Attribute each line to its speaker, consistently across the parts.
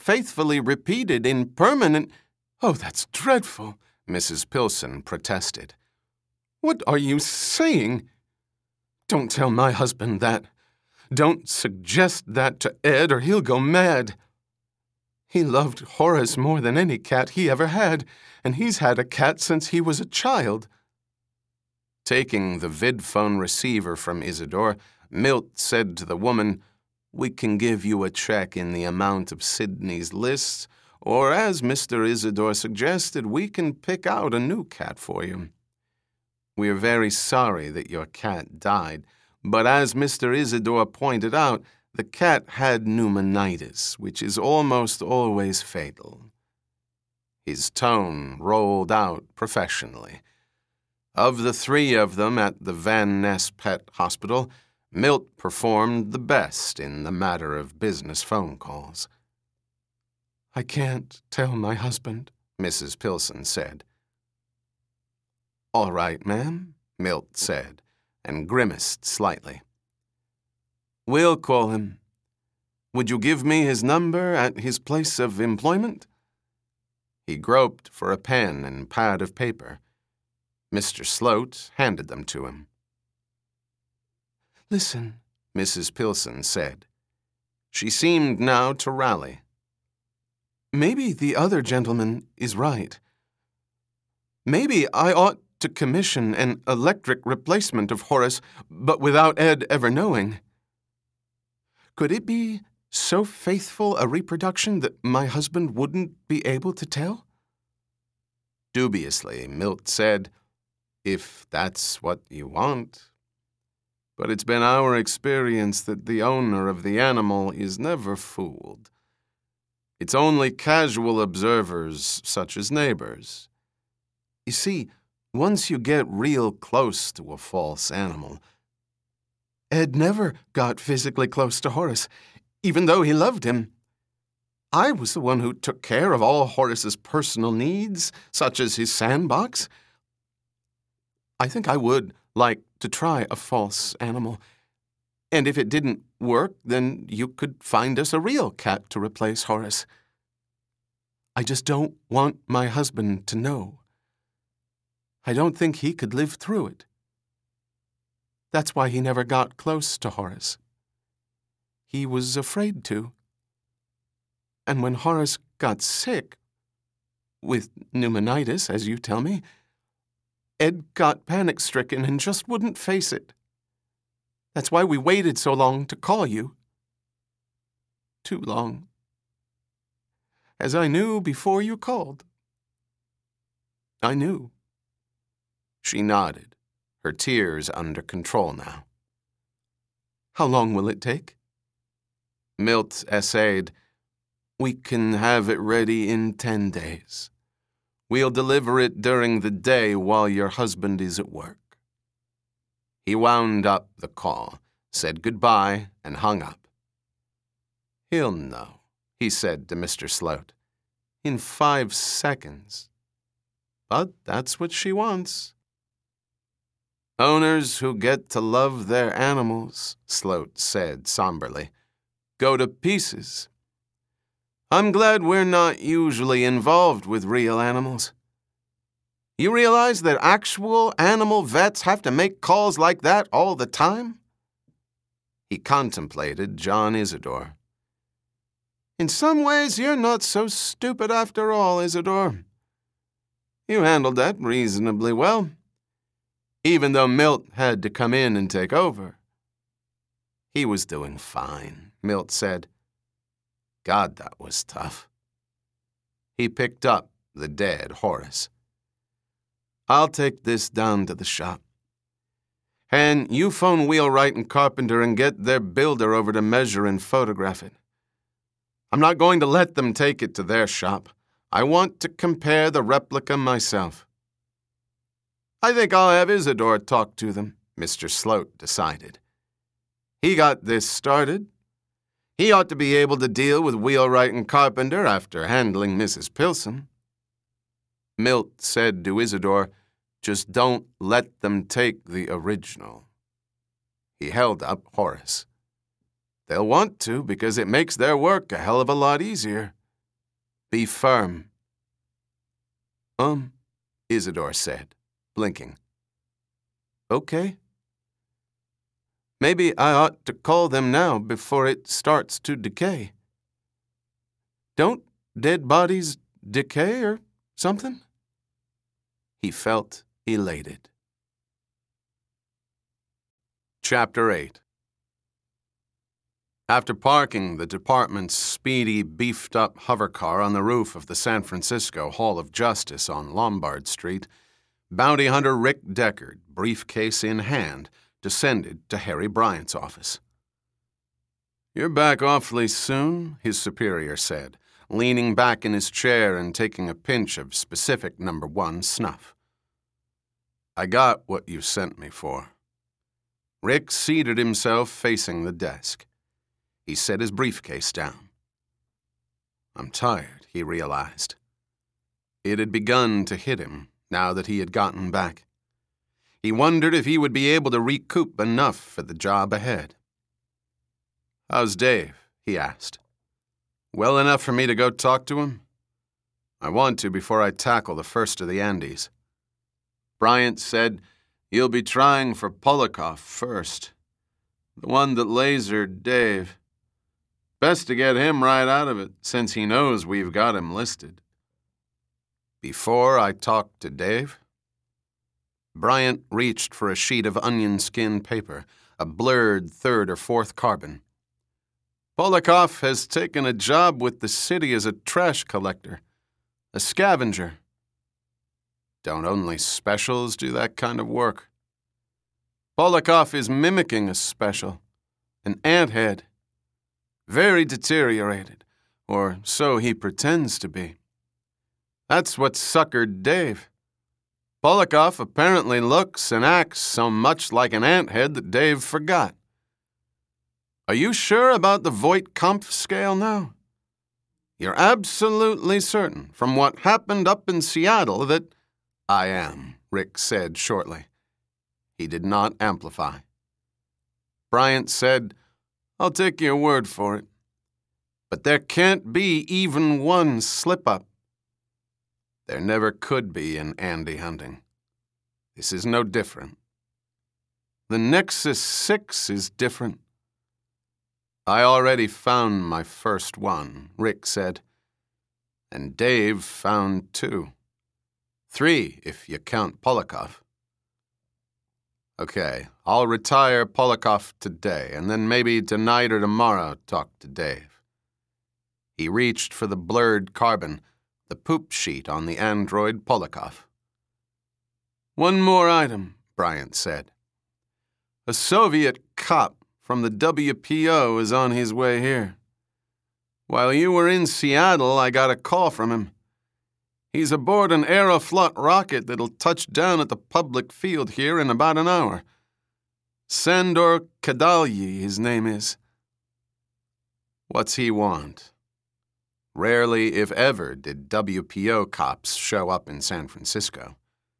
Speaker 1: faithfully repeated in permanent—" "Oh, that's dreadful," Mrs. Pilson protested. "What are you saying? Don't tell my husband that. Don't suggest that to Ed or he'll go mad. He loved Horace more than any cat he ever had, and he's had a cat since he was a child." Taking the VidPhone receiver from Isidore, Milt said to the woman, "We can give you a check in the amount of Sidney's list, or as Mr. Isidore suggested, we can pick out a new cat for you. We are very sorry that your cat died, but as Mr. Isidore pointed out, the cat had pneumonitis, which is almost always fatal." His tone rolled out professionally. Of the three of them at the Van Ness Pet Hospital, Milt performed the best in the matter of business phone calls. "I can't tell my husband," Mrs. Pilson said. "All right, ma'am," Milt said, and grimaced slightly. "We'll call him. Would you give me his number at his place of employment?" He groped for a pen and pad of paper. Mr. Sloat handed them to him. "Listen," Mrs. Pilson said. She seemed now to rally. "Maybe the other gentleman is right. Maybe I ought to commission an electric replacement of Horace, but without Ed ever knowing. Could it be so faithful a reproduction that my husband wouldn't be able to tell?" Dubiously, Milt said, "If that's what you want. But it's been our experience that the owner of the animal is never fooled. It's only casual observers, such as neighbors. You see, once you get real close to a false animal—" "Ed never got physically close to Horace, even though he loved him. I was the one who took care of all Horace's personal needs, such as his sandbox. I think I would like to try a false animal. And if it didn't work, then you could find us a real cat to replace Horace. I just don't want my husband to know. I don't think he could live through it. That's why he never got close to Horace. He was afraid to. And when Horace got sick, with pneumonitis, as you tell me, Ed got panic-stricken and just wouldn't face it. That's why we waited so long to call you. Too long. As I knew before you called. I knew." She nodded, her tears under control now. "How long will it take?" Milt essayed, "We can have it ready in 10 days. We'll deliver it during the day while your husband is at work." He wound up the call, said goodbye, and hung up. "He'll know," he said to Mr. Sloat, "in 5 seconds. But that's what she wants." "Owners who get to love their animals," Sloat said somberly, "go to pieces. I'm glad we're not usually involved with real animals. You realize that actual animal vets have to make calls like that all the time?" He contemplated John Isidore. "In some ways, you're not so stupid after all, Isidore. You handled that reasonably well, even though Milt had to come in and take over." "He was doing fine," Milt said. "God, that was tough." He picked up the dead Horace. "I'll take this down to the shop. And you phone Wheelwright and Carpenter and get their builder over to measure and photograph it. I'm not going to let them take it to their shop. I want to compare the replica myself." "I think I'll have Isidore talk to them," Mr. Sloat decided. "He got this started. He ought to be able to deal with Wheelwright and Carpenter after handling Mrs. Pilson." Milt said to Isidore, "Just don't let them take the original." He held up Horace. "They'll want to because it makes their work a hell of a lot easier. Be firm. Isidore said, blinking. Okay. Maybe I ought to call them now before it starts to decay. Don't dead bodies decay or something? He felt elated. Chapter 8. After parking the department's speedy, beefed-up hovercar on the roof of the San Francisco Hall of Justice on Lombard Street, bounty hunter Rick Deckard, briefcase in hand, descended to Harry Bryant's office. "You're back awfully soon," his superior said, leaning back in his chair and taking a pinch of specific No. 1 snuff. "I got what you sent me for." Rick seated himself facing the desk. He set his briefcase down. I'm tired, he realized. It had begun to hit him now that he had gotten back. He wondered if he would be able to recoup enough for the job ahead. "How's Dave?" he asked. "Well enough for me to go talk to him?" "I want to before I tackle the first of the Andes." Bryant said, "You'll be trying for Polikoff first. The one that lasered Dave. Best to get him right out of it, since he knows we've got him listed." "Before I talk to Dave?" Bryant reached for a sheet of onion skin paper, a blurred third or fourth carbon. "Polikoff has taken a job with the city as a trash collector, a scavenger." "Don't only specials do that kind of work?" "Polikoff is mimicking a special, an anthead. Very deteriorated, or so he pretends to be. That's what suckered Dave. Polikoff apparently looks and acts so much like an anthead that Dave forgot. Are you sure about the Voigt-Kampff scale now? You're absolutely certain, from what happened up in Seattle, that—" "I am," Rick said shortly. He did not amplify. Bryant said, "I'll take your word for it. But there can't be even one slip-up." "There never could be in Andy hunting. This is no different." "The Nexus 6 is different." "I already found my first one," Rick said. "And Dave found 2. 3, if you count Polikoff." "Okay, I'll retire Polikoff today, and then maybe tonight or tomorrow talk to Dave." He reached for the blurred carbon, the poop sheet on the android Polikoff. "One more item," Bryant said. "A Soviet cop from the WPO is on his way here. While you were in Seattle, I got a call from him. He's aboard an Aeroflot rocket that'll touch down at the public field here in about an hour. Sandor Kadalyi, his name is." "What's he want?" Rarely, if ever, did WPO cops show up in San Francisco.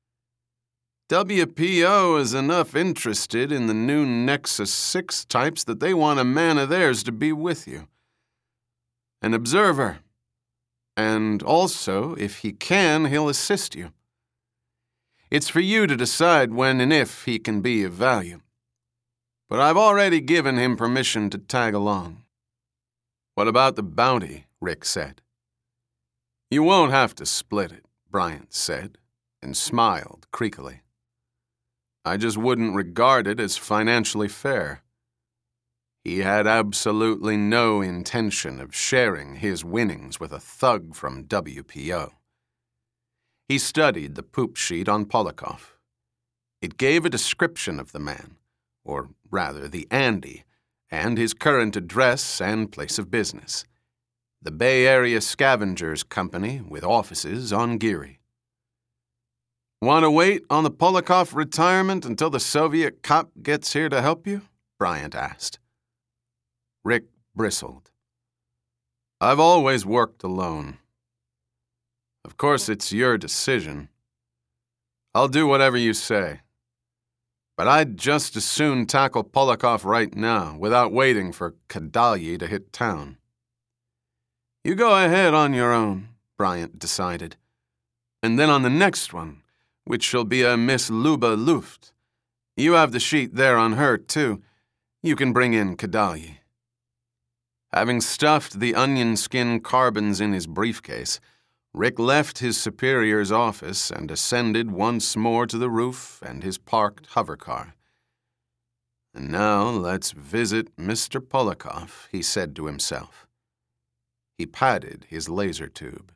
Speaker 1: "WPO is enough interested in the new Nexus 6 types that they want a man of theirs to be with you. An observer. And also, if he can, he'll assist you. It's for you to decide when and if he can be of value. But I've already given him permission to tag along." "What about the bounty?" Rick said. "You won't have to split it," Bryant said, and smiled creakily. "I just wouldn't regard it as financially fair." He had absolutely no intention of sharing his winnings with a thug from WPO. He studied the poop sheet on Polikoff. It gave a description of the man, or rather the Andy, and his current address and place of business. The Bay Area Scavengers Company with offices on Geary. "Want to wait on the Polikoff retirement until the Soviet cop gets here to help you?" Bryant asked. Rick bristled. "I've always worked alone. Of course, it's your decision. I'll do whatever you say. But I'd just as soon tackle Polikoff right now, without waiting for Kadalyi to hit town." "You go ahead on your own," Bryant decided. And then on the next one, which shall be a Miss Luba Luft. You have the sheet there on her, too. You can bring in Kadali. Having stuffed the onion skin carbons in his briefcase, Rick left his superior's office and ascended once more to the roof and his parked hovercar. And now let's visit Mr. Polikoff, he said to himself. He patted his laser tube.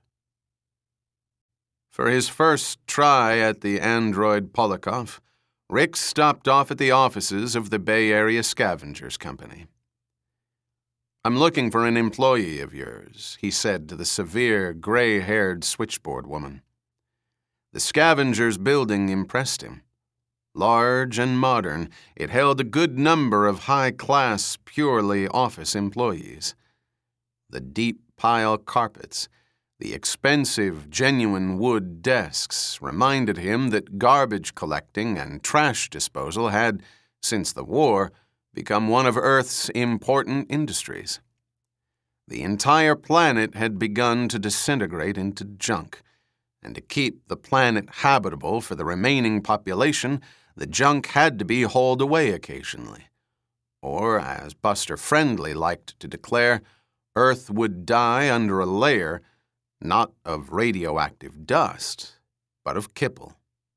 Speaker 1: For his first try at the android Polikoff, Rick stopped off at the offices of the Bay Area Scavengers Company. I'm looking for an employee of yours, he said to the severe, gray-haired switchboard woman. The Scavengers building impressed him. Large and modern, it held a good number of high-class, purely office employees. The deep pile carpets, the expensive, genuine wood desks reminded him that garbage collecting and trash disposal had, since the war, become one of Earth's important industries. The entire planet had begun to disintegrate into junk, and to keep the planet habitable for the remaining population, the junk had to be hauled away occasionally. Or, as Buster Friendly liked to declare, Earth would die under a layer not of radioactive dust, but of kipple.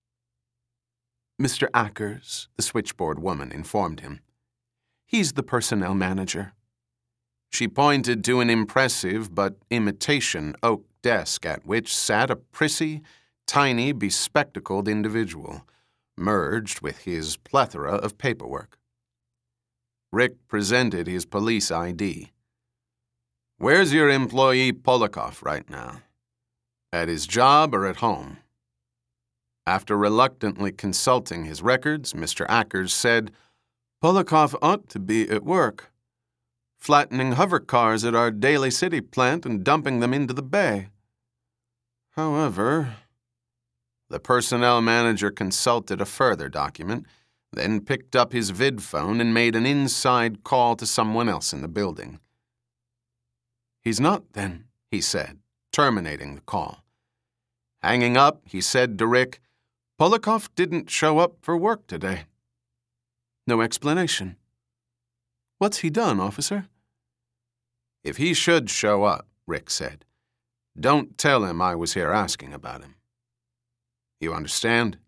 Speaker 1: Mr. Ackers, the switchboard woman informed him. He's the personnel manager. She pointed to an impressive but imitation oak desk at which sat a prissy, tiny, bespectacled individual, merged with his plethora of paperwork. Rick presented his police ID. Where's your employee Polikoff right now? At his job or at home? After reluctantly consulting his records, Mr. Ackers said, Polikoff ought to be at work, flattening hover cars at our Daly City plant and dumping them into the bay. However, the personnel manager consulted a further document, then picked up his vid phone and made an inside call to someone else in the building. He's not, then, he said, terminating the call. Hanging up, he said to Rick, Polikoff didn't show up for work today. No explanation. What's he done, officer? If he should show up, Rick said, don't tell him I was here asking about him. You understand?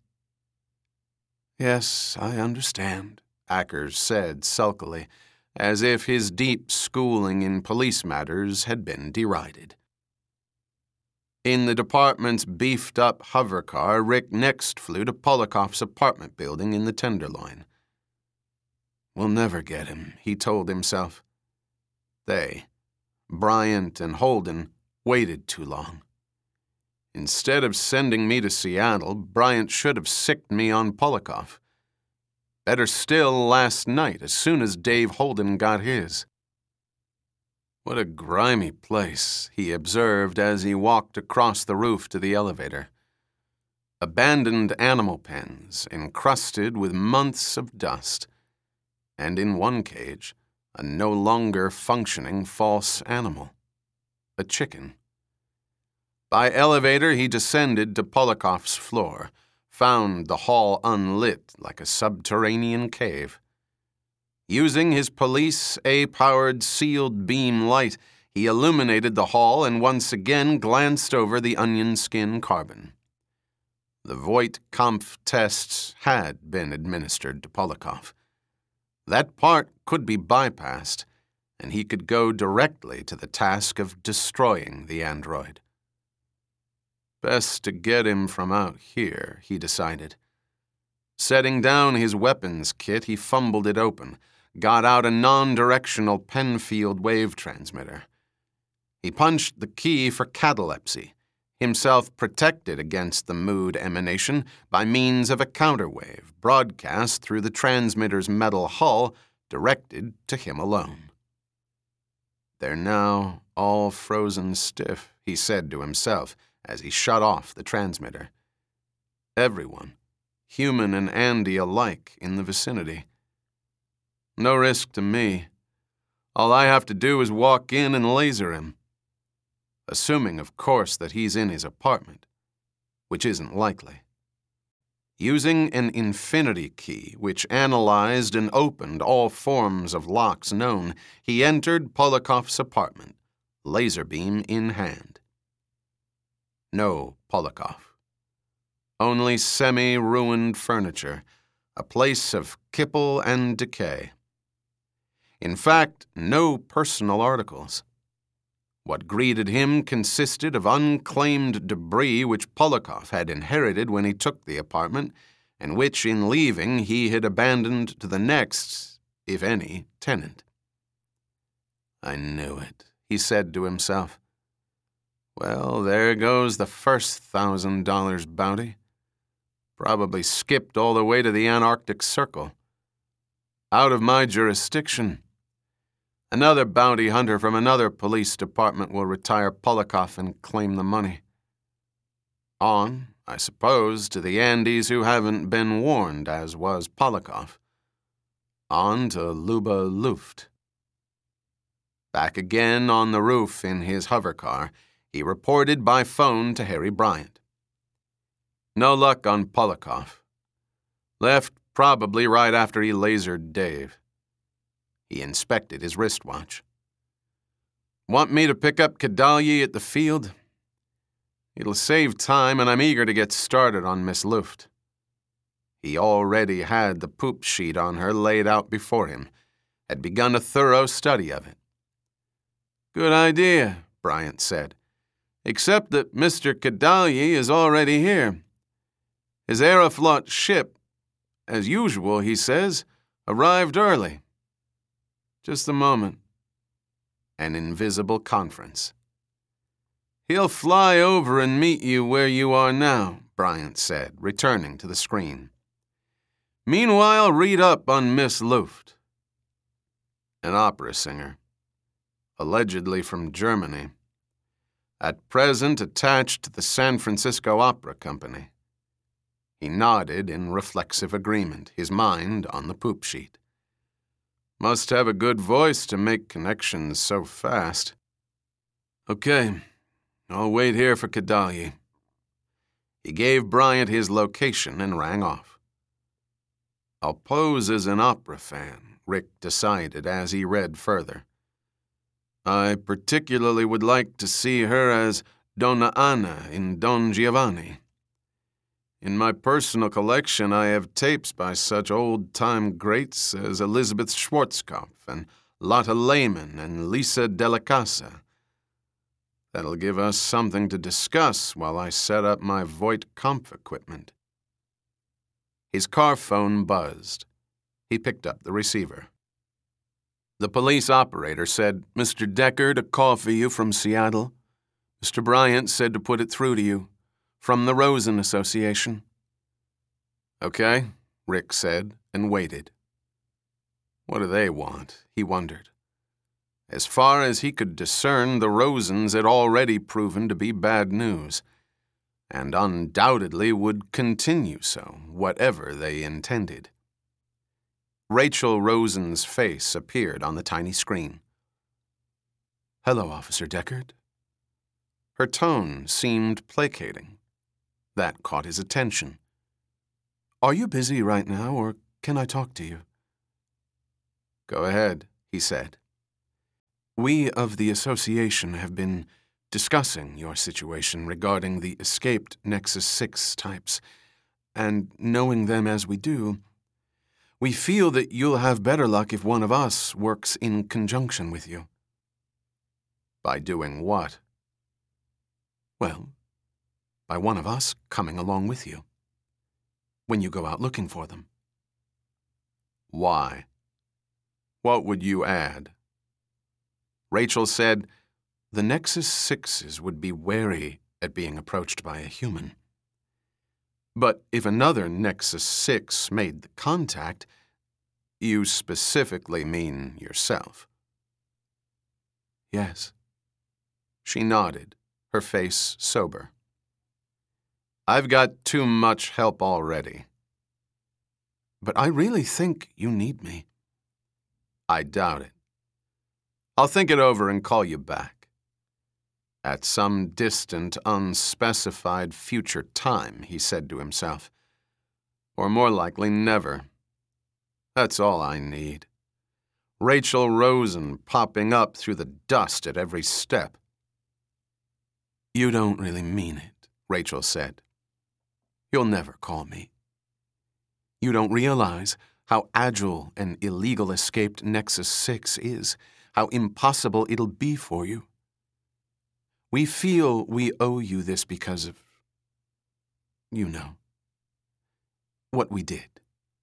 Speaker 1: Yes, I understand, Ackers said sulkily, as if his deep schooling in police matters had been derided. In the department's beefed-up hover car, Rick next flew to Polikoff's apartment building in the Tenderloin. We'll never get him, he told himself. They, Bryant and Holden, waited too long. Instead of sending me to Seattle, Bryant should have sicked me on Polikoff. Better still, last night, as soon as Dave Holden got his. What a grimy place, he observed as he walked across the roof to the elevator. Abandoned animal pens, encrusted with months of dust, and in one cage, a no longer functioning false animal, a chicken. By elevator, he descended to Polikoff's floor, found the hall unlit like a subterranean cave. Using his police A-powered sealed beam light, he illuminated the hall and once again glanced over the onion skin carbon. The Voight-Kampff tests had been administered to Polikoff. That part could be bypassed, and he could go directly to the task of destroying the android. Best to get him from out here, he decided. Setting down his weapons kit, he fumbled it open, got out a non-directional Penfield wave transmitter. He punched the key for catalepsy, himself protected against the mood emanation by means of a counterwave broadcast through the transmitter's metal hull directed to him alone. They're now all frozen stiff, he said to himself as he shut off the transmitter. Everyone, human and Andy alike, in the vicinity. No risk to me. All I have to do is walk in and laser him. assuming, of course, that he's in his apartment, which isn't likely. Using an infinity key, which analyzed and opened all forms of locks known, he entered Polikov's apartment, laser beam in hand. No Polikov. Only semi-ruined furniture, a place of kipple and decay. In fact, no personal articles. What greeted him consisted of unclaimed debris which Polikov had inherited when he took the apartment, and which, in leaving, he had abandoned to the next, if any, tenant. I knew it, he said to himself. Well, there goes the first $1,000 bounty. Probably skipped all the way to the Antarctic Circle. Out of my jurisdiction. Another bounty hunter from another police department will retire Polikov and claim the money. On, I suppose, to the Andes who haven't been warned, as was Polikov. On to Luba Luft. Back again on the roof in his hovercar, he reported by phone to Harry Bryant. No luck on Polikov. Left probably right after he lasered Dave. He inspected his wristwatch. Want me to pick up Kedalyi at the field? It'll save time, and I'm eager to get started on Miss Luft. He already had the poop sheet on her laid out before him, had begun a thorough study of it. Good idea, Bryant said, except that Mr. Kedalyi is already here. His Aeroflot ship, as usual, he says, arrived early. Just a moment. An invisible conference. He'll fly over and meet you where you are now, Bryant said, returning to the screen. Meanwhile, read up on Miss Luft. An opera singer. Allegedly from Germany. At present attached to the San Francisco Opera Company. He nodded in reflexive agreement, his mind on the poop sheet. Must have a good voice to make connections so fast. Okay, I'll wait here for Kedalyi. He gave Bryant his location and rang off. I'll pose as an opera fan, Rick decided as he read further. I particularly would like to see her as Donna Anna in Don Giovanni. In my personal collection, I have tapes by such old-time greats as Elizabeth Schwarzkopf and Lotte Lehmann and Lisa Della Casa. That'll give us something to discuss while I set up my Voight Kampf equipment. His car phone buzzed. He picked up the receiver. The police operator said, Mr. Deckard, a call for you from Seattle. Mr. Bryant said to put it through to you. From the Rosen Association. Okay, Rick said, and waited. What do they want? He wondered. As far as he could discern, the Rosens had already proven to be bad news, and undoubtedly would continue so, whatever they intended. Rachel Rosen's face appeared on the tiny screen. Hello, Officer Deckard. Her tone seemed placating. That caught his attention. Are you busy right now, or can I talk to you? Go ahead, he said. We of the association have been discussing your situation regarding the escaped Nexus 6 types, and knowing them as we do, we feel that you'll have better luck if one of us works in conjunction with you. By doing what? Well, by one of us coming along with you, when you go out looking for them. Why? What would you add? Rachel said, the Nexus 6s would be wary at being approached by a human. But if another Nexus 6 made the contact, you specifically mean yourself. Yes. She nodded, her face sober. I've got too much help already. But I really think you need me. I doubt it. I'll think it over and call you back. At some distant, unspecified future time, he said to himself. Or more likely, never. That's all I need. Rachel Rosen popping up through the dust at every step. You don't really mean it, Rachel said. You'll never call me. You don't realize how agile an illegal escaped Nexus 6 is, how impossible it'll be for you. We feel we owe you this because of, you know, what we did.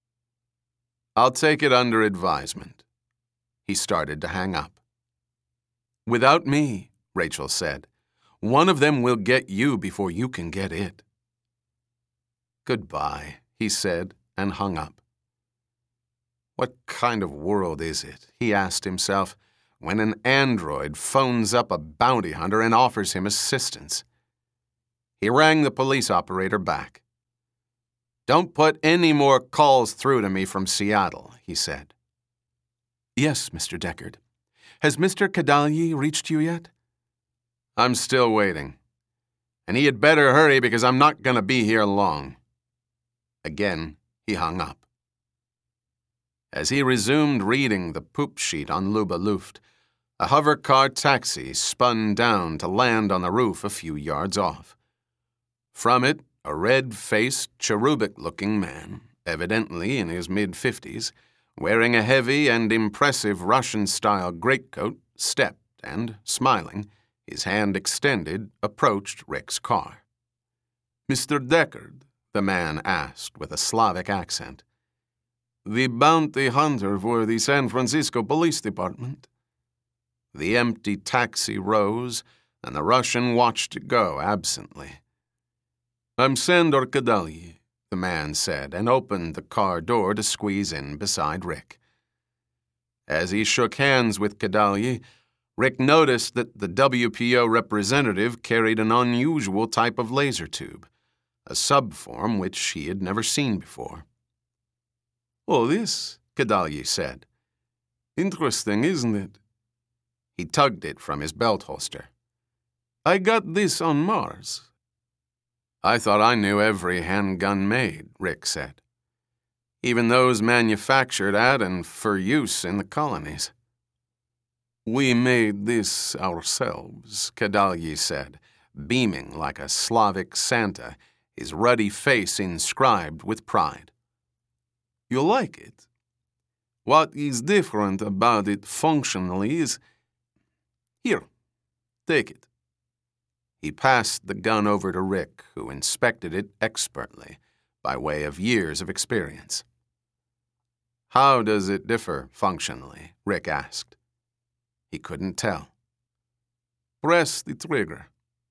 Speaker 1: I'll take it under advisement. He started to hang up. Without me, Rachel said, one of them will get you before you can get it. Goodbye, he said, and hung up. What kind of world is it, he asked himself, when an android phones up a bounty hunter and offers him assistance? He rang the police operator back. Don't put any more calls through to me from Seattle, he said. Yes, Mr. Deckard. Has Mr. Kadalyi reached you yet? I'm still waiting. And he had better hurry because I'm not going to be here long. Again, he hung up. As he resumed reading the poop sheet on Luba Luft, a hovercar taxi spun down to land on the roof a few yards off. From it, a red-faced, cherubic-looking man, evidently in his mid-50s, wearing a heavy and impressive Russian-style greatcoat, stepped and, smiling, his hand extended, approached Rick's car. Mr. Deckard, the man asked with a Slavic accent. The bounty hunter for the San Francisco Police Department. The empty taxi rose, and the Russian watched it go absently. I'm Sandor Kadalyi, the man said, and opened the car door to squeeze in beside Rick. As he shook hands with Kadalyi, Rick noticed that the WPO representative carried an unusual type of laser tube, a subform which he had never seen before. Oh, this, Kadalyi said. Interesting, isn't it? He tugged it from his belt holster. I got this on Mars. I thought I knew every handgun made, Rick said. Even those manufactured at and for use in the colonies. We made this ourselves, Kadalyi said, beaming like a Slavic Santa, his ruddy face inscribed with pride. You like it? What is different about it functionally is... Here, take it. He passed the gun over to Rick, who inspected it expertly, by way of years of experience. How does it differ functionally? Rick asked. He couldn't tell. Press the trigger.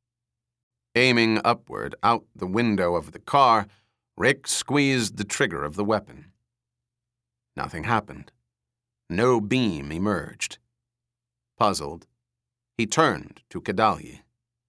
Speaker 1: Aiming upward out the window of the car, Rick squeezed the trigger of the weapon. Nothing happened. No beam emerged. Puzzled, he turned to Kadalyi.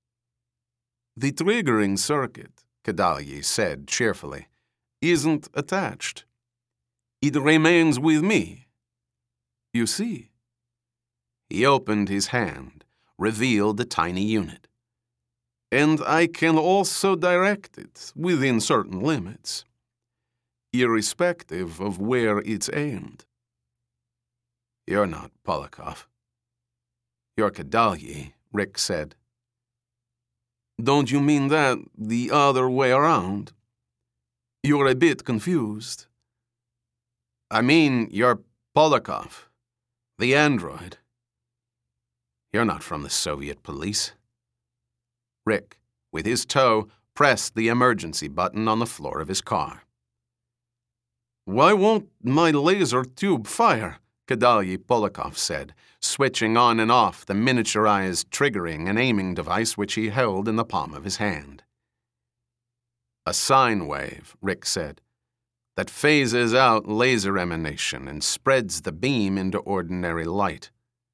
Speaker 1: The triggering circuit, Kadalyi said cheerfully, isn't attached. It remains with me. You see? He opened his hand, revealed a tiny unit. And I can also direct it within certain limits, irrespective of where it's aimed. You're not Polakov. You're Kadalyi, Rick said. Don't you mean that the other way around? You're a bit confused. I mean, you're Polakov, the android. You're not from the Soviet police. Rick, with his toe, pressed the emergency button on the floor of his car. Why won't my laser tube fire? Kadalyi Polakov said, switching on and off the miniaturized triggering and aiming device which he held in the palm of his hand. A sine wave, Rick said, that phases out laser emanation and spreads the beam into ordinary light.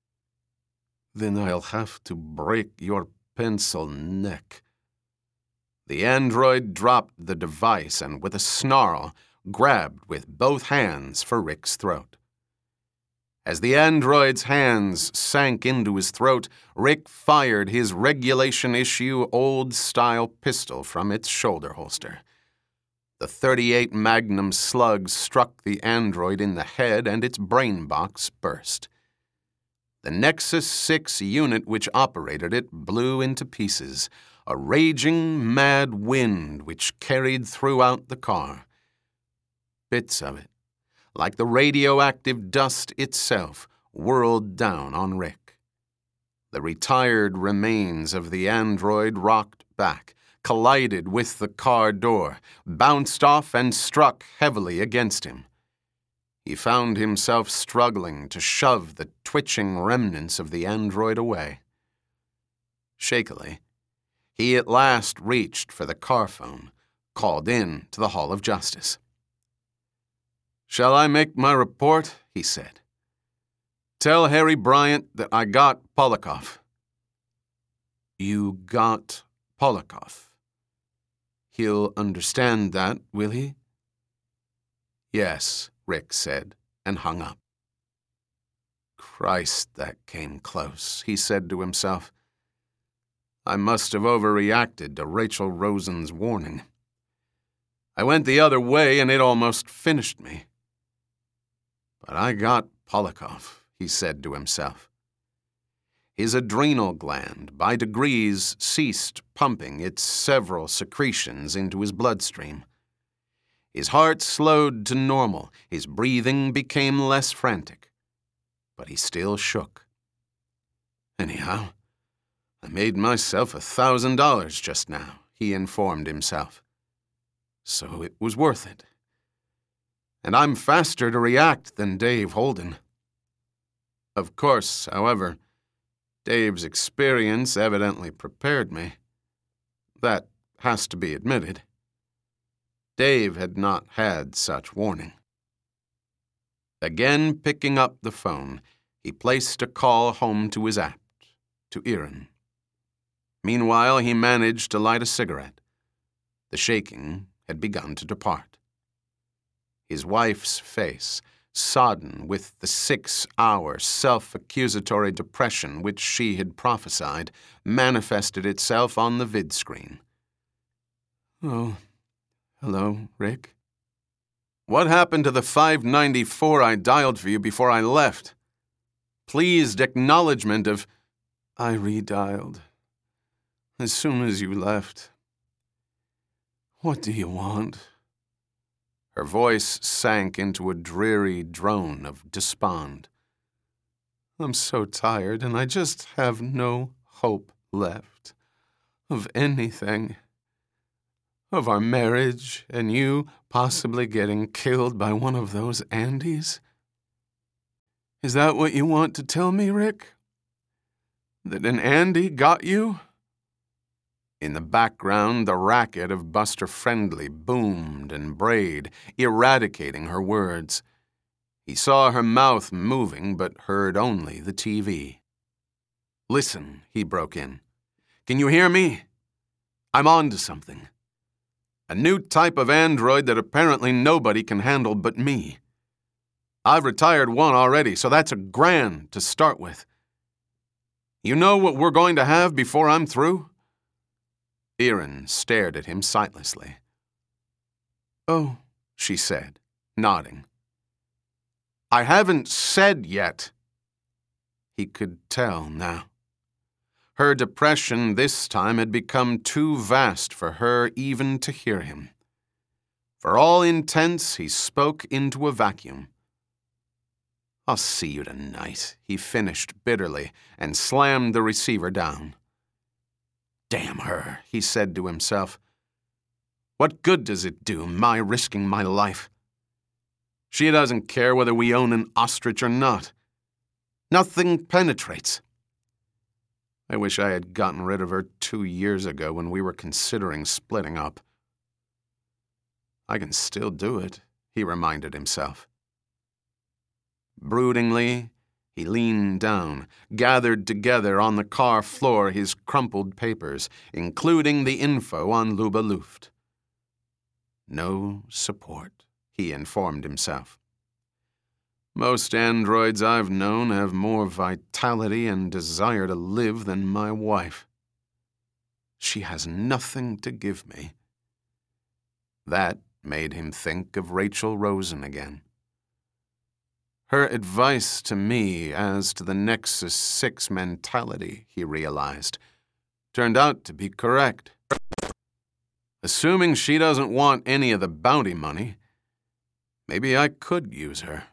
Speaker 1: Then I'll have to break your pencil neck. The android dropped the device and, with a snarl, grabbed with both hands for Rick's throat. As the android's hands sank into his throat, Rick fired his regulation-issue old-style pistol from its shoulder holster. The .38 Magnum slug struck the android in the head and its brain box burst. The Nexus 6 unit which operated it blew into pieces, a raging, mad wind which carried throughout the car. Bits of it, like the radioactive dust itself, whirled down on Rick. The retired remains of the android rocked back, collided with the car door, bounced off and struck heavily against him. He found himself struggling to shove the twitching remnants of the android away. Shakily, he at last reached for the car phone, called in to the Hall of Justice. "Shall I make my report?" he said. "Tell Harry Bryant that I got Polikoff." "You got Polikoff? He'll understand that, will he?" "Yes," Rick said, and hung up. "Christ, that came close," he said to himself. "I must have overreacted to Rachel Rosen's warning. I went the other way and it almost finished me. But I got Polikoff," he said to himself. His adrenal gland, by degrees, ceased pumping its several secretions into his bloodstream. His heart slowed to normal, his breathing became less frantic, but he still shook. "Anyhow, I made myself $1,000 just now," he informed himself. "So it was worth it. And I'm faster to react than Dave Holden." Of course, however, Dave's experience evidently prepared me. That has to be admitted. Dave had not had such warning. Again picking up the phone, he placed a call home to his apt, to Erin. Meanwhile, he managed to light a cigarette. The shaking had begun to depart. His wife's face, sodden with the 6-hour self-accusatory depression which she had prophesied, manifested itself on the vidscreen. "Oh, hello, Rick. What happened to the 594 I dialed for you before I left? Pleased acknowledgement of—" "I redialed as soon as you left. What do you want?" Her voice sank into a dreary drone of despond. "I'm so tired, and I just have no hope left of anything. Of our marriage, and you possibly getting killed by one of those Andys. Is that what you want to tell me, Rick? That an Andy got you?" In the background, the racket of Buster Friendly boomed and brayed, eradicating her words. He saw her mouth moving, but heard only the TV. "Listen," he broke in. "Can you hear me? I'm on to something. A new type of android that apparently nobody can handle but me. I've retired one already, so that's $1,000 to start with. You know what we're going to have before I'm through?" Erin stared at him sightlessly. "Oh," she said, nodding. "I haven't said yet." He could tell now. Her depression this time had become too vast for her even to hear him. For all intents, he spoke into a vacuum. "I'll see you tonight," he finished bitterly, and slammed the receiver down. "Damn her," he said to himself. "What good does it do, my risking my life? She doesn't care whether we own an ostrich or not. Nothing penetrates. I wish I had gotten rid of her 2 years ago when we were considering splitting up. I can still do it," he reminded himself. Broodingly, he leaned down, gathered together on the car floor his crumpled papers, including the info on Luba Luft. No support, he informed himself. Most androids I've known have more vitality and desire to live than my wife. She has nothing to give me. That made him think of Rachel Rosen again. Her advice to me as to the Nexus 6 mentality, he realized, turned out to be correct. Assuming she doesn't want any of the bounty money, maybe I could use her.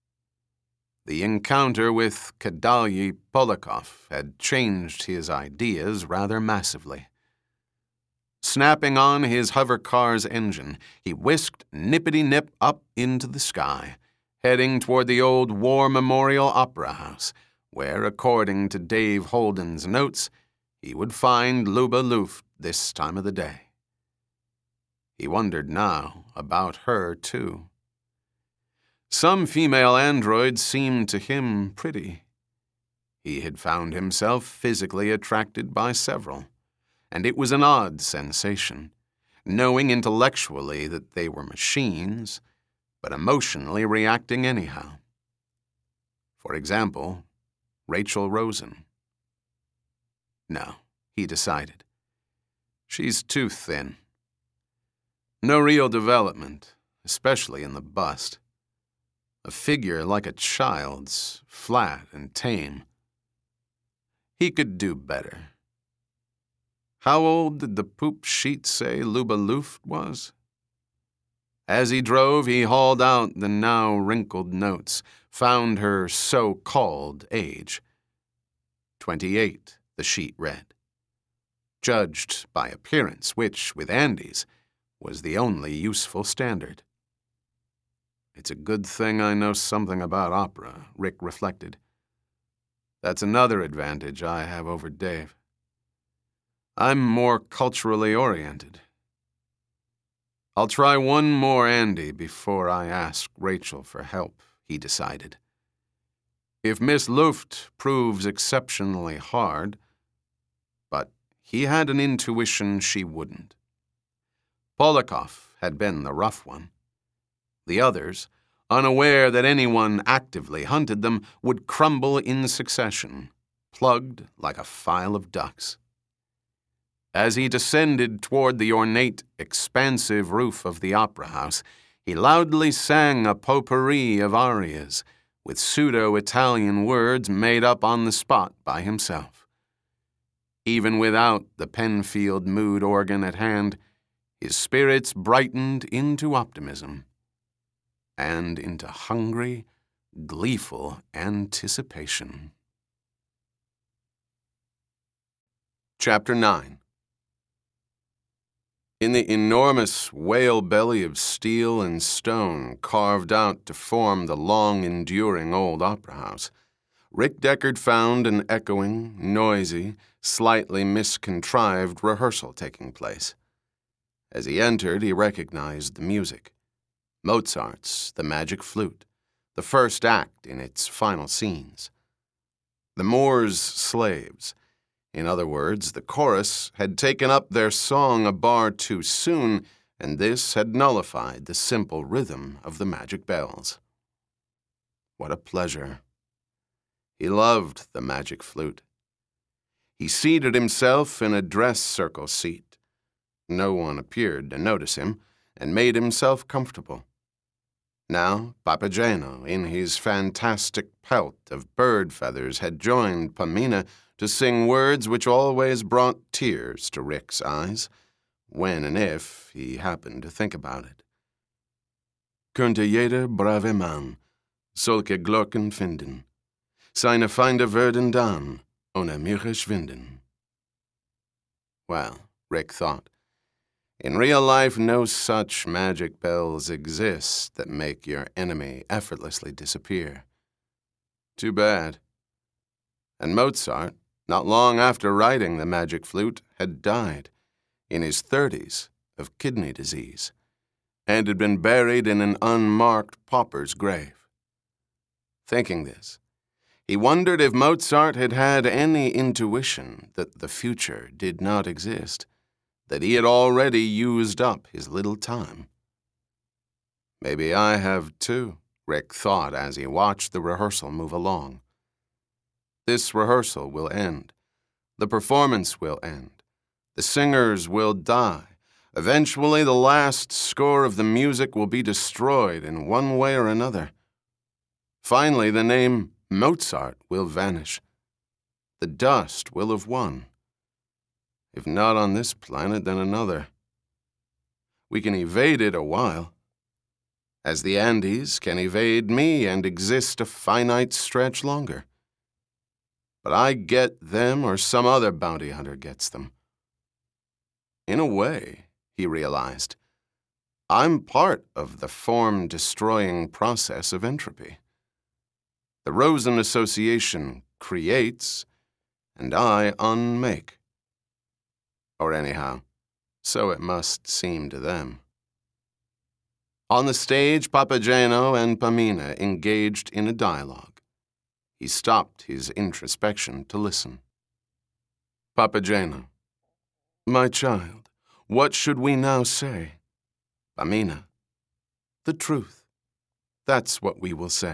Speaker 1: The encounter with Kadalyi Polikov had changed his ideas rather massively. Snapping on his hover car's engine, he whisked nippity-nip up into the sky, heading toward the old War Memorial Opera House, where, according to Dave Holden's notes, he would find Luba Luft this time of the day. He wondered now about her, too. Some female androids seemed to him pretty. He had found himself physically attracted by several, and it was an odd sensation, knowing intellectually that they were machines, but emotionally reacting anyhow. For example, Rachel Rosen. No, he decided. She's too thin. No real development, especially in the bust. A figure like a child's, flat and tame. He could do better. How old did the poop sheet say Luba Luft was? As he drove, he hauled out the now wrinkled notes, found her so-called age. 28, the sheet read. Judged by appearance, which, with Andy's, was the only useful standard. It's a good thing I know something about opera, Rick reflected. That's another advantage I have over Dave. I'm more culturally oriented. I'll try one more Andy before I ask Rachel for help, he decided. If Miss Luft proves exceptionally hard, but he had an intuition she wouldn't. Polikov had been the rough one. The others, unaware that anyone actively hunted them, would crumble in succession, plugged like a file of ducks. As he descended toward the ornate, expansive roof of the opera house, he loudly sang a potpourri of arias, with pseudo-Italian words made up on the spot by himself. Even without the Penfield mood organ at hand, his spirits brightened into optimism and into hungry, gleeful anticipation. Chapter 9. In the enormous whale belly of steel and stone carved out to form the long-enduring old opera house, Rick Deckard found an echoing, noisy, slightly miscontrived rehearsal taking place. As he entered, he recognized the music. Mozart's The Magic Flute, the first act in its final scenes. The Moor's slaves, in other words, the chorus, had taken up their song a bar too soon, and this had nullified the simple rhythm of the magic bells. What a pleasure. He loved the magic flute. He seated himself in a dress circle seat. No one appeared to notice him, and made himself comfortable. Now, Papageno, in his fantastic pelt of bird feathers, had joined Pamina to sing words which always brought tears to Rick's eyes, when and if he happened to think about it. Könnte jeder brave Mann solche Glocken finden, seine Feinde würden dann ohne mir schwinden. Well, Rick thought, in real life no such magic bells exist that make your enemy effortlessly disappear. Too bad. And Mozart, not long after writing the Magic Flute, had died, in his 30s, of kidney disease, and had been buried in an unmarked pauper's grave. Thinking this, he wondered if Mozart had had any intuition that the future did not exist, that he had already used up his little time. Maybe I have too, Rick thought as he watched the rehearsal move along. This rehearsal will end. The performance will end. The singers will die. Eventually, the last score of the music will be destroyed in one way or another. Finally, the name Mozart will vanish. The dust will have won. If not on this planet, then another. We can evade it a while, as the Andes can evade me and exist a finite stretch longer. But I get them or some other bounty hunter gets them. In a way, he realized, I'm part of the form-destroying process of entropy. The Rosen Association creates, and I unmake. Or anyhow, so it must seem to them. On the stage, Papageno and Pamina engaged in a dialogue. He stopped his introspection to listen. Papageno: My child, what should we now say? Pamina: The truth. That's what we will say.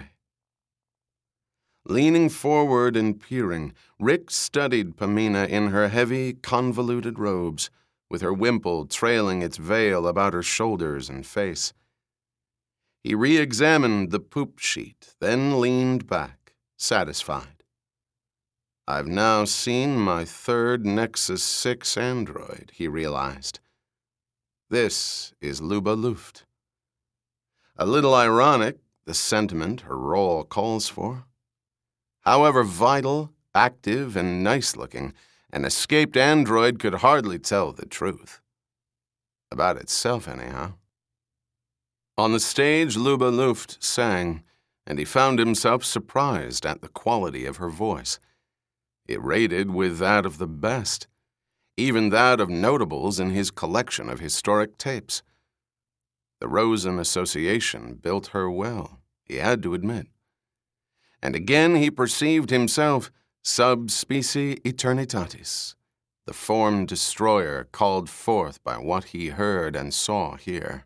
Speaker 1: Leaning forward and peering, Rick studied Pamina in her heavy, convoluted robes, with her wimple trailing its veil about her shoulders and face. He re-examined the poop sheet, then leaned back, satisfied. I've now seen my third Nexus 6 android, he realized. This is Luba Luft. A little ironic, the sentiment her role calls for. However vital, active, and nice-looking, an escaped android could hardly tell the truth. About itself, anyhow. On the stage, Luba Luft sang, and he found himself surprised at the quality of her voice. It rated with that of the best, even that of notables in his collection of historic tapes. The Rosen Association built her well, he had to admit. And again he perceived himself sub specie eternitatis, the form destroyer called forth by what he heard and saw here.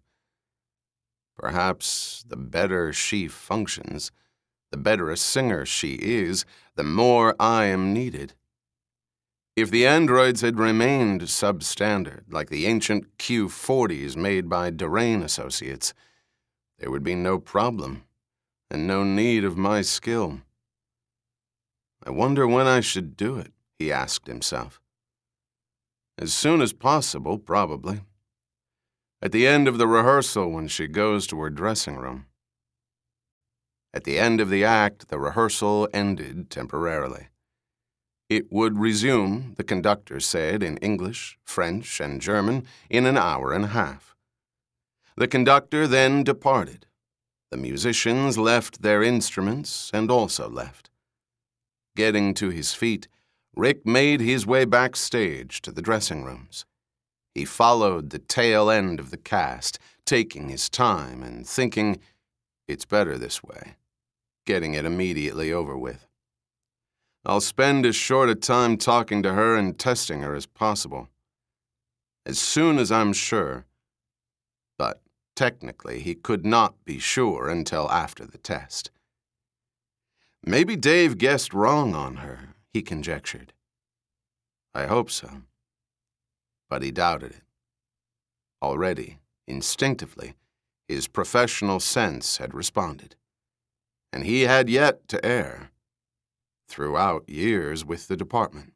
Speaker 1: Perhaps the better she functions, the better a singer she is, the more I am needed. If the androids had remained substandard, like the ancient Q-40s made by Durain Associates, there would be no problem, and no need of my skill. I wonder when I should do it, he asked himself. As soon as possible, probably. At the end of the rehearsal when she goes to her dressing room. At the end of the act, the rehearsal ended temporarily. It would resume, the conductor said in English, French, and German, in an hour and a half. The conductor then departed. The musicians left their instruments and also left. Getting to his feet, Rick made his way backstage to the dressing rooms. He followed the tail end of the cast, taking his time and thinking, it's better this way, getting it immediately over with. I'll spend as short a time talking to her and testing her as possible. As soon as I'm sure, but technically he could not be sure until after the test. Maybe Dave guessed wrong on her, he conjectured. I hope so. But he doubted it. Already, instinctively, his professional sense had responded. And he had yet to err, throughout years with the department.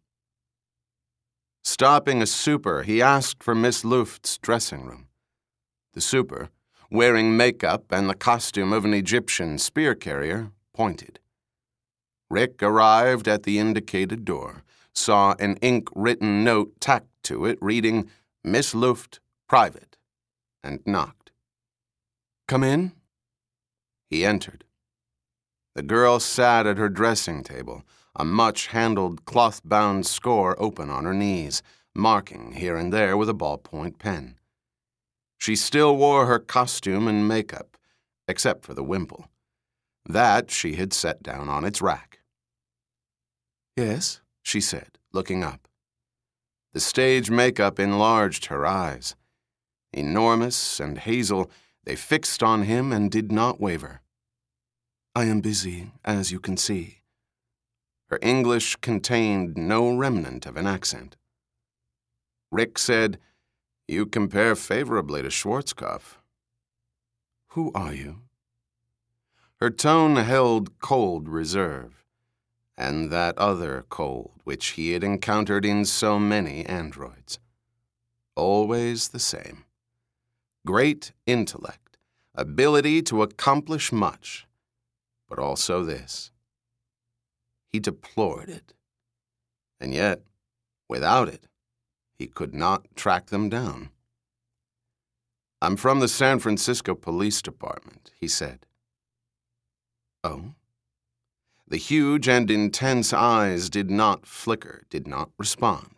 Speaker 1: Stopping a super, he asked for Miss Luft's dressing room. The super, wearing makeup and the costume of an Egyptian spear carrier, pointed. Rick arrived at the indicated door, saw an ink-written note tacked to it reading, Miss Luft, private, and knocked. Come in? He entered. The girl sat at her dressing table, a much-handled cloth-bound score open on her knees, marking here and there with a ballpoint pen. She still wore her costume and makeup, except for the wimple. That she had set down on its rack. Yes, she said, looking up. The stage makeup enlarged her eyes. Enormous and hazel, they fixed on him and did not waver. I am busy, as you can see. Her English contained no remnant of an accent. Rick said, You compare favorably to Schwarzkopf. Who are you? Her tone held cold reserve, and that other cold which he had encountered in so many androids. Always the same. Great intellect, ability to accomplish much, but also this. He deplored it. And yet, without it, he could not track them down. I'm from the San Francisco Police Department, he said. Oh? The huge and intense eyes did not flicker, did not respond.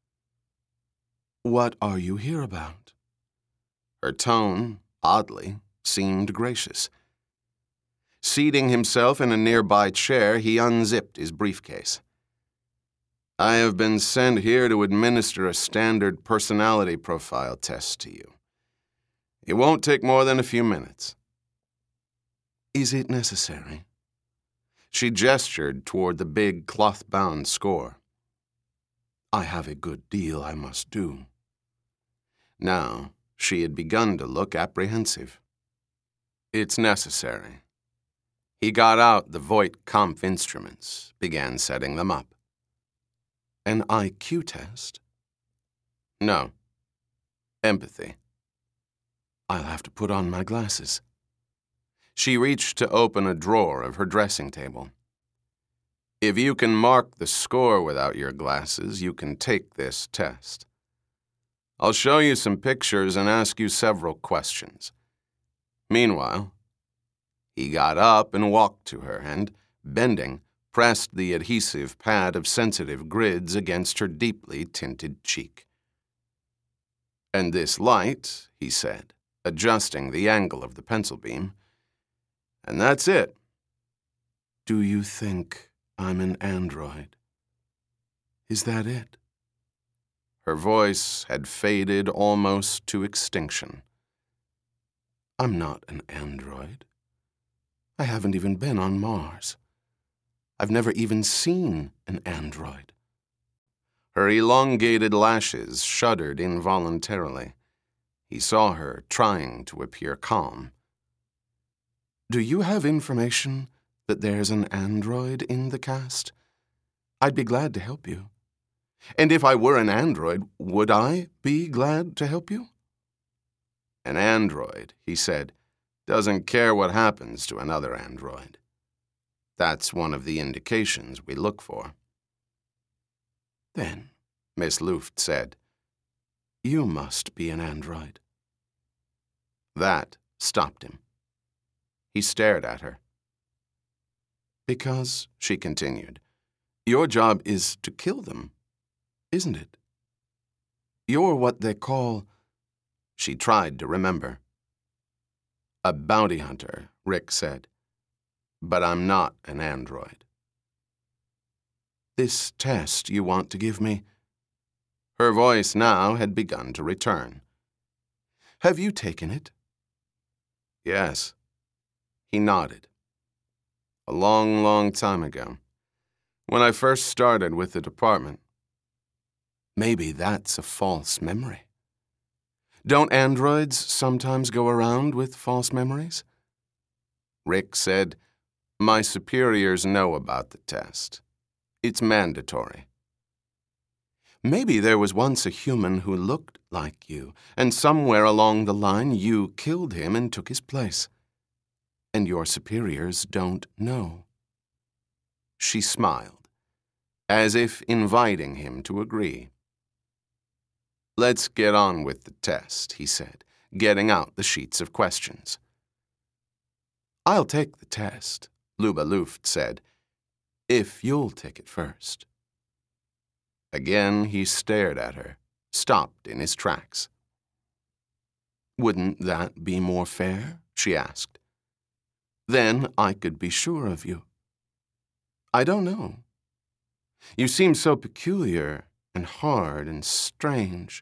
Speaker 1: What are you here about? Her tone, oddly, seemed gracious. Seating himself in a nearby chair, he unzipped his briefcase. I have been sent here to administer a standard personality profile test to you. It won't take more than a few minutes. Is it necessary? She gestured toward the big cloth-bound score. I have a good deal I must do. Now, she had begun to look apprehensive. It's necessary. He got out the Voight-Kampff instruments, began setting them up. An IQ test? No. Empathy. I'll have to put on my glasses. She reached to open a drawer of her dressing table. If you can mark the score without your glasses, you can take this test. I'll show you some pictures and ask you several questions. Meanwhile, he got up and walked to her and, bending, pressed the adhesive pad of sensitive grids against her deeply tinted cheek. And this light, he said, adjusting the angle of the pencil beam, and that's it. Do you think I'm an android? Is that it? Her voice had faded almost to extinction. I'm not an android. I haven't even been on Mars. I've never even seen an android. Her elongated lashes shuddered involuntarily. He saw her trying to appear calm. Do you have information that there's an android in the cast? I'd be glad to help you. And if I were an android, would I be glad to help you? An android, he said, doesn't care what happens to another android. That's one of the indications we look for. Then, Miss Luft said, you must be an android. That stopped him. He stared at her. Because, she continued, your job is to kill them, isn't it? You're what they call, she tried to remember. A bounty hunter, Rick said. But I'm not an android. This test you want to give me? Her voice now had begun to return. Have you taken it? Yes. He nodded. A long, long time ago, when I first started with the department. Maybe that's a false memory. Don't androids sometimes go around with false memories? Rick said, my superiors know about the test. It's mandatory. Maybe there was once a human who looked like you, and somewhere along the line you killed him and took his place. And your superiors don't know. She smiled, as if inviting him to agree. Let's get on with the test, he said, getting out the sheets of questions. I'll take the test, Luba Luft said, if you'll take it first. Again he stared at her, stopped in his tracks. Wouldn't that be more fair? She asked. Then I could be sure of you. I don't know. You seem so peculiar and hard and strange.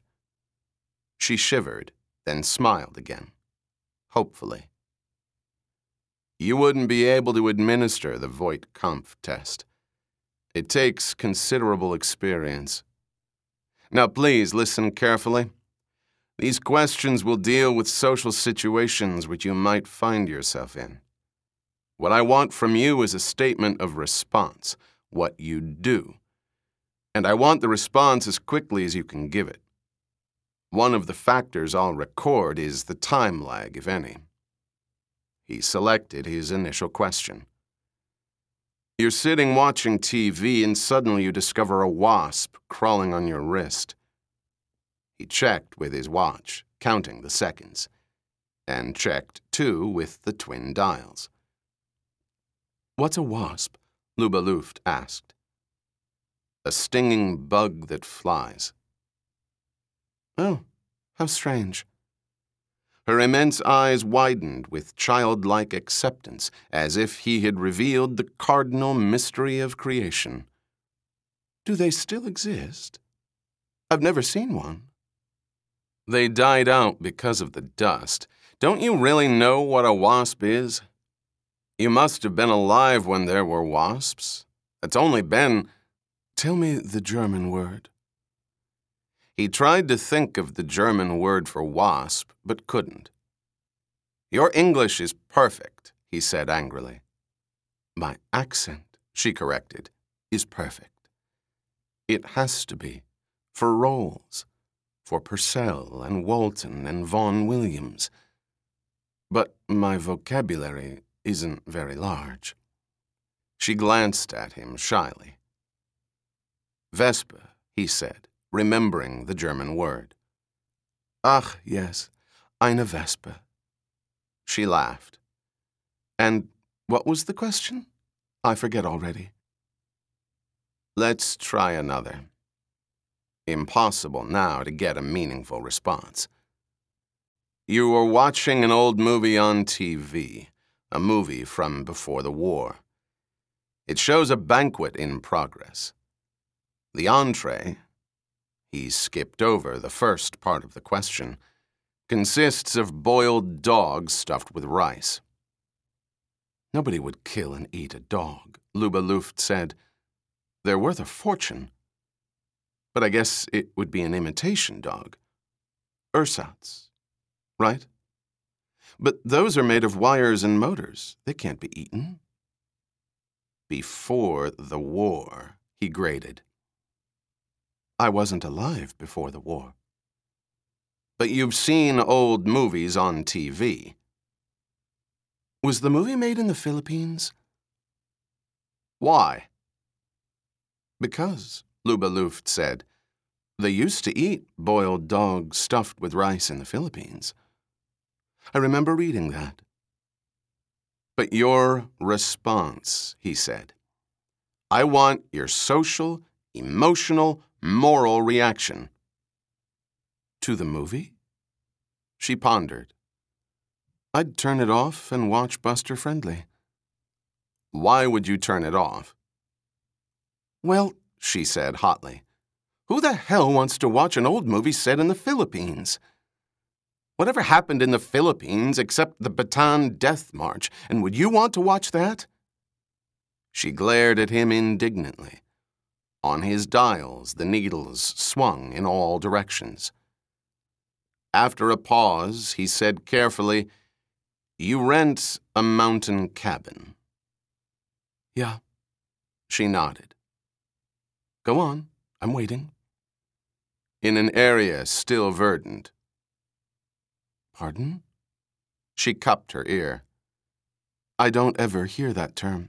Speaker 1: She shivered, then smiled again, hopefully. You wouldn't be able to administer the Voight-Kampff test. It takes considerable experience. Now please listen carefully. These questions will deal with social situations which you might find yourself in. What I want from you is a statement of response, what you do. And I want the response as quickly as you can give it. One of the factors I'll record is the time lag, if any. He selected his initial question. You're sitting watching TV and suddenly you discover a wasp crawling on your wrist. He checked with his watch, counting the seconds, and checked, too, with the twin dials. What's a wasp? Luba Luft asked. A stinging bug that flies. Oh, how strange. Her immense eyes widened with childlike acceptance, as if he had revealed the cardinal mystery of creation. Do they still exist? I've never seen one. They died out because of the dust. Don't you really know what a wasp is? You must have been alive when there were wasps. It's only been... Tell me the German word. He tried to think of the German word for wasp, but couldn't. Your English is perfect, he said angrily. My accent, she corrected, is perfect. It has to be, for roles, for Purcell and Walton and Vaughan Williams. But my vocabulary isn't very large. She glanced at him shyly. Wespe, he said, remembering the German word. Ach, yes, eine Wespe. She laughed. And what was the question? I forget already. Let's try another. Impossible now to get a meaningful response. You were watching an old movie on TV, a movie from before the war. It shows a banquet in progress. The entree, he skipped over the first part of the question, consists of boiled dog stuffed with rice. Nobody would kill and eat a dog, Luba Luft said. They're worth a fortune. But I guess it would be an imitation dog. Ersatz, right? But those are made of wires and motors. They can't be eaten. Before the war, he grated. I wasn't alive before the war. But you've seen old movies on TV. Was the movie made in the Philippines? Why? Because, Luba Luft said, they used to eat boiled dog stuffed with rice in the Philippines. I remember reading that. But your response, he said. I want your social, emotional, moral reaction. To the movie? She pondered. I'd turn it off and watch Buster Friendly. Why would you turn it off? Well, she said hotly, who the hell wants to watch an old movie set in the Philippines? Whatever happened in the Philippines except the Bataan Death March, and would you want to watch that? She glared at him indignantly. On his dials, the needles swung in all directions. After a pause, he said carefully, You rent a mountain cabin. Yeah. She nodded. Go on, I'm waiting. In an area still verdant. Pardon? She cupped her ear. I don't ever hear that term.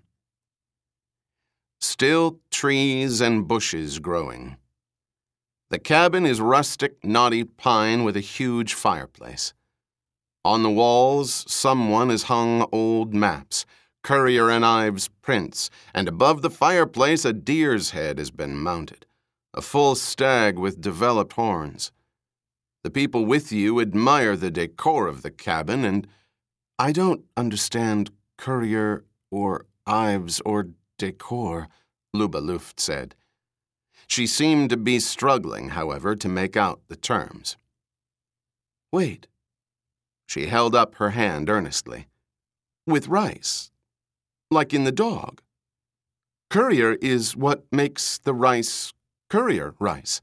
Speaker 1: Still trees and bushes growing. The cabin is rustic, knotty pine with a huge fireplace. On the walls, someone has hung old maps, Currier and Ives prints, and above the fireplace a deer's head has been mounted, a full stag with developed horns. The people with you admire the decor of the cabin, and I don't understand Currier or Ives or decor, Luba Luft said. She seemed to be struggling, however, to make out the terms. Wait. She held up her hand earnestly. With rice, like in the dog. Courier is what makes the rice courier rice.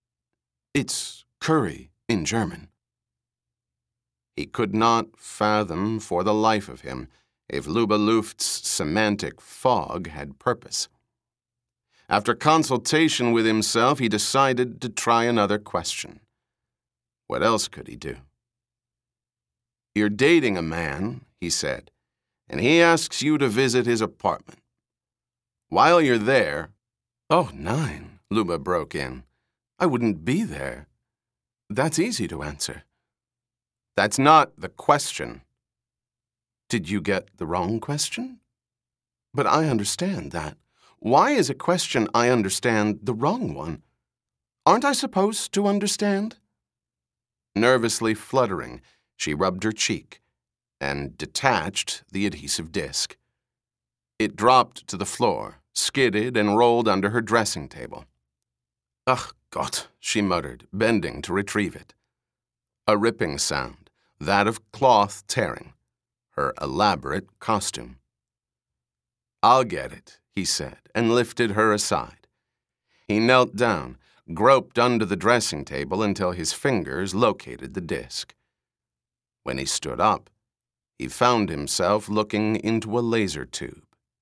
Speaker 1: It's curry in German. He could not fathom for the life of him if Luba Luft's semantic fog had purpose. After consultation with himself, he decided to try another question. What else could he do? You're dating a man, he said, and he asks you to visit his apartment. While you're there— Oh, nein, Luba broke in. I wouldn't be there. That's easy to answer. That's not the question. Did you get the wrong question? But I understand that. Why is a question I understand the wrong one? Aren't I supposed to understand? Nervously fluttering, she rubbed her cheek and detached the adhesive disc. It dropped to the floor, skidded, and rolled under her dressing table. Ach Gott, she muttered, bending to retrieve it. A ripping sound, that of cloth tearing, her elaborate costume. I'll get it, he said, and lifted her aside. He knelt down, groped under the dressing table until his fingers located the disc. When he stood up, he found himself looking into a laser tube.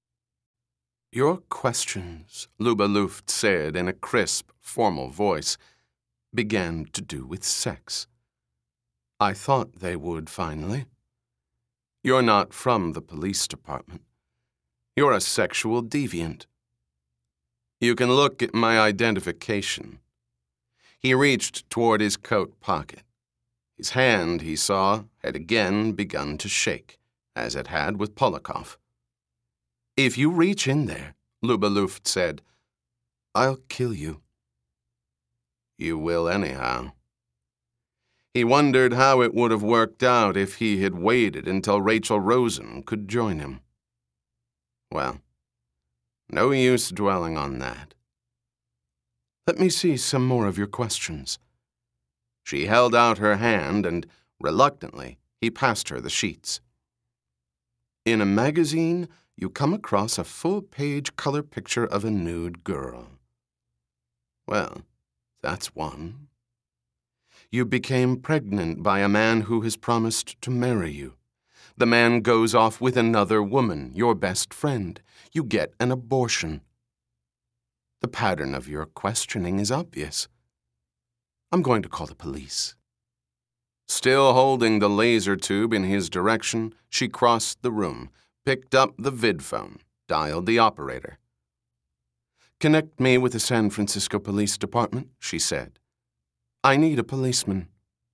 Speaker 1: Your questions, Luba Luft said in a crisp, formal voice, began to do with sex. I thought they would finally. You're not from the police department. You're a sexual deviant. You can look at my identification. He reached toward his coat pocket. His hand, he saw, had again begun to shake, as it had with Polikoff. If you reach in there, Luba Luft said, I'll kill you. You will anyhow. He wondered how it would have worked out if he had waited until Rachel Rosen could join him. Well, no use dwelling on that. Let me see some more of your questions. She held out her hand and, reluctantly, he passed her the sheets. In a magazine, you come across a full-page color picture of a nude girl. Well, that's one. You became pregnant by a man who has promised to marry you. The man goes off with another woman, your best friend. You get an abortion. The pattern of your questioning is obvious. I'm going to call the police. Still holding the laser tube in his direction, she crossed the room, picked up the vidphone, dialed the operator. Connect me with the San Francisco Police Department, she said. I need a policeman.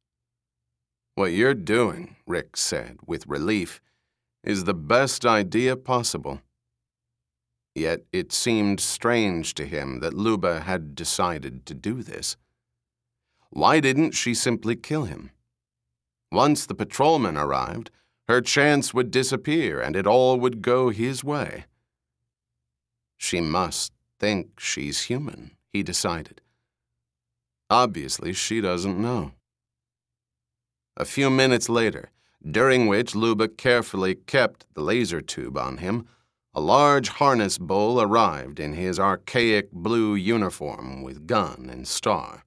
Speaker 1: What you're doing, Rick said with relief, is the best idea possible. Yet it seemed strange to him that Luba had decided to do this. Why didn't she simply kill him? Once the patrolman arrived, her chance would disappear and it all would go his way. She must think she's human, he decided. Obviously, she doesn't know. A few minutes later, during which Luba carefully kept the laser tube on him, a large harness bull arrived in his archaic blue uniform with gun and star.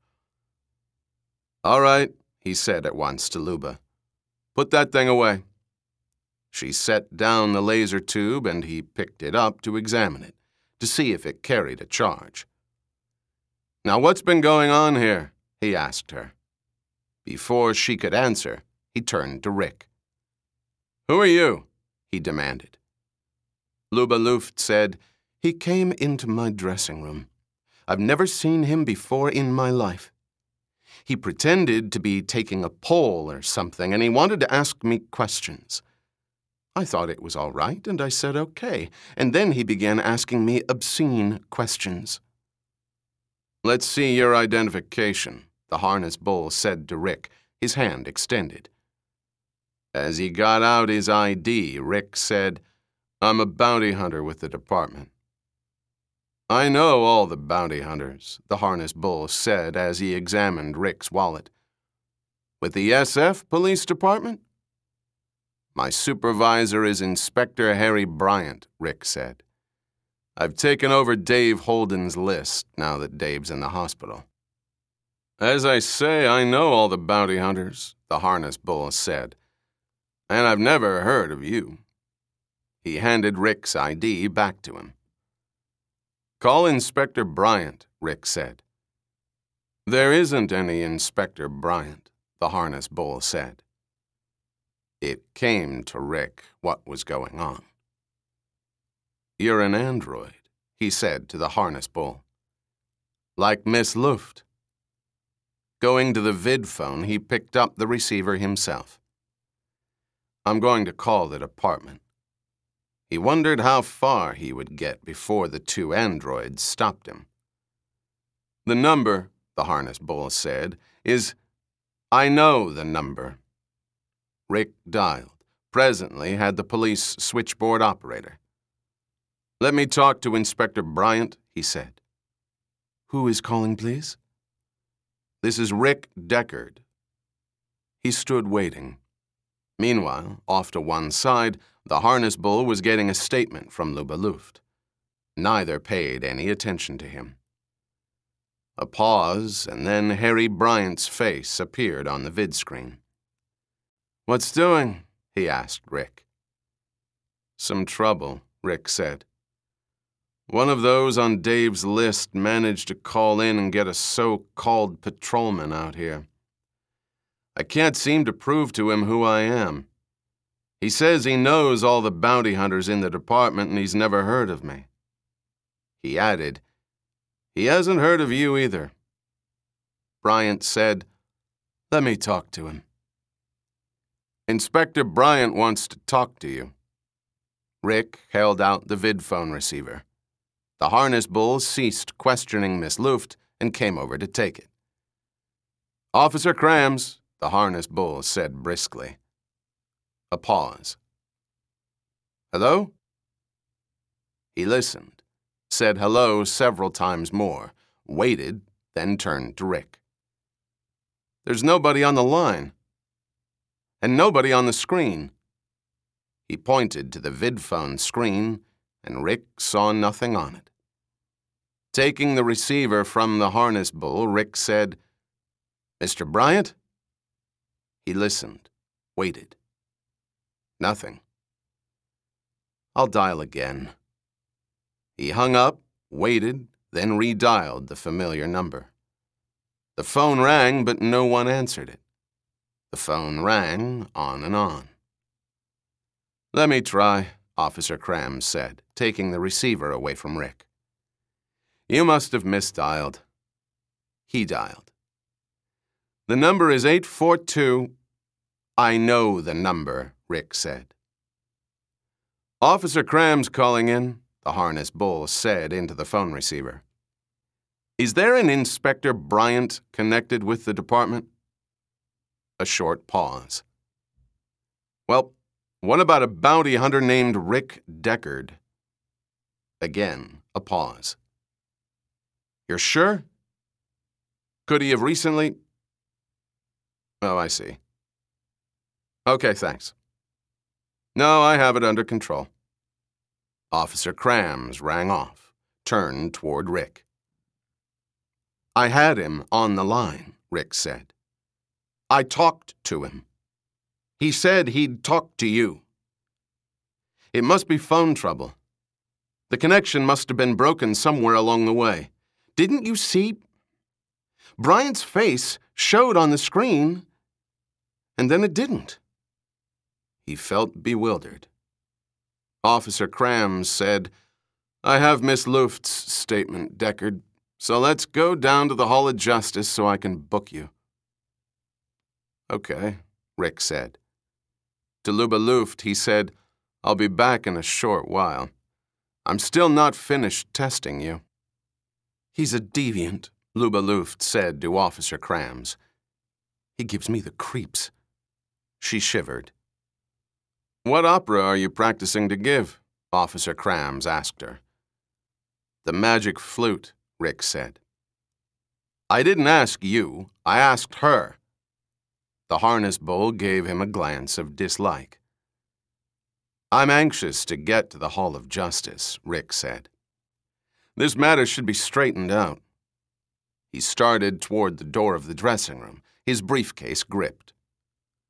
Speaker 1: All right, he said at once to Luba. Put that thing away. She set down the laser tube and he picked it up to examine it, to see if it carried a charge. Now what's been going on here? He asked her. Before she could answer, he turned to Rick. Who are you? He demanded. Luba Luft said, He came into my dressing room. I've never seen him before in my life. He pretended to be taking a poll or something, and he wanted to ask me questions. I thought it was all right, and I said okay, and then he began asking me obscene questions. Let's see your identification, the harness bull said to Rick, his hand extended. As he got out his ID, Rick said, I'm a bounty hunter with the department. I know all the bounty hunters, the harness bull said as he examined Rick's wallet. With the SF police department? My supervisor is Inspector Harry Bryant, Rick said. I've taken over Dave Holden's list now that Dave's in the hospital. As I say, I know all the bounty hunters, the harness bull said, and I've never heard of you. He handed Rick's ID back to him. Call Inspector Bryant, Rick said. There isn't any Inspector Bryant, the harness bull said. It came to Rick what was going on. You're an android, he said to the harness bull. Like Miss Luft. Going to the vid phone, he picked up the receiver himself. I'm going to call the department. He wondered how far he would get before the two androids stopped him. The number, the harness bull said, is... I know the number. Rick dialed, presently had the police switchboard operator. Let me talk to Inspector Bryant, he said. Who is calling, please? This is Rick Deckard. He stood waiting. Meanwhile, off to one side, the harness bull was getting a statement from Luba Luft. Neither paid any attention to him. A pause, and then Harry Bryant's face appeared on the vid screen. What's doing? He asked Rick. Some trouble, Rick said. One of those on Dave's list managed to call in and get a so-called patrolman out here. I can't seem to prove to him who I am. He says he knows all the bounty hunters in the department and he's never heard of me. He added, he hasn't heard of you either. Bryant said, let me talk to him. Inspector Bryant wants to talk to you. Rick held out the vidphone receiver. The harness bull ceased questioning Miss Luft and came over to take it. Officer Krams, the harness bull said briskly. A pause. Hello? He listened, said hello several times more, waited, then turned to Rick. There's nobody on the line. And nobody on the screen. He pointed to the vidphone screen, and Rick saw nothing on it. Taking the receiver from the harness bull, Rick said, Mr. Bryant? He listened, waited. Nothing. I'll dial again. He hung up, waited, then redialed the familiar number. The phone rang, but no one answered it. The phone rang on and on. Let me try, Officer Krams said, taking the receiver away from Rick. You must have misdialed. He dialed. The number is 842. I know the number, Rick said. Officer Krams calling in, the harness bull said into the phone receiver. Is there an Inspector Bryant connected with the department? A short pause. Well, what about a bounty hunter named Rick Deckard? Again, a pause. You're sure? Could he have recently? Oh, I see. Okay, thanks. No, I have it under control. Officer Krams rang off, turned toward Rick. I had him on the line, Rick said. I talked to him. He said he'd talk to you. It must be phone trouble. The connection must have been broken somewhere along the way. Didn't you see? Bryant's face showed on the screen, and then it didn't. He felt bewildered. Officer Krams said, I have Miss Luft's statement, Deckard, so let's go down to the Hall of Justice so I can book you. Okay, Rick said. To Luba Luft, he said, I'll be back in a short while. I'm still not finished testing you. He's a deviant, Luba Luft said to Officer Krams. He gives me the creeps. She shivered. What opera are you practicing to give? Officer Krams asked her. The Magic Flute, Rick said. I didn't ask you, I asked her. The harness bull gave him a glance of dislike. I'm anxious to get to the Hall of Justice, Rick said. This matter should be straightened out. He started toward the door of the dressing room, his briefcase gripped.